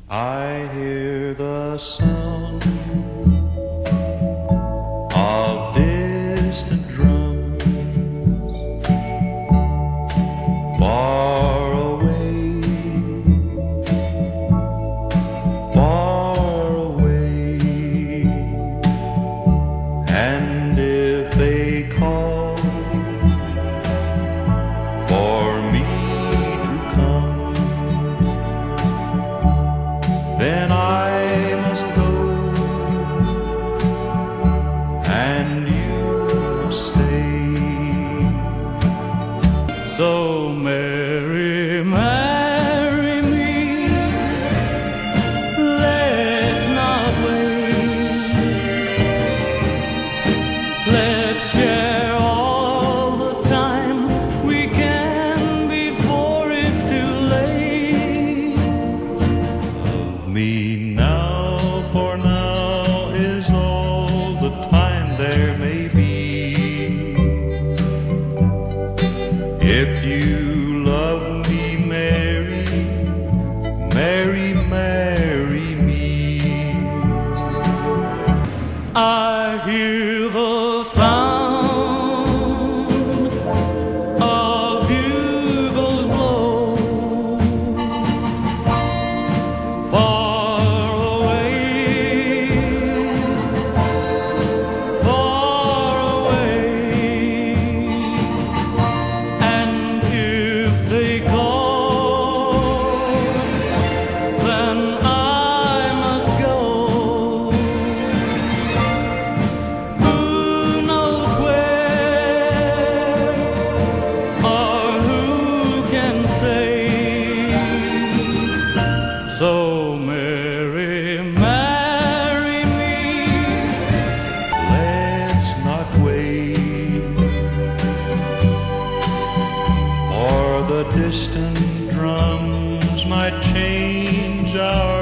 I hear the sound of distant drums far away, far away. And if they call for me to come, then I must go, and you must stay. So marry, marry me, let's not wait. Let's share all the time we can before it's too late. Love me now, for now is all the time there may be. If you love me, marry, marry, marry me. I hear the sound of bugles blow far away, far away. And if they call, then I must go. Who knows where, or who can say? So marry, marry me, let's not wait, or the distant drums might change our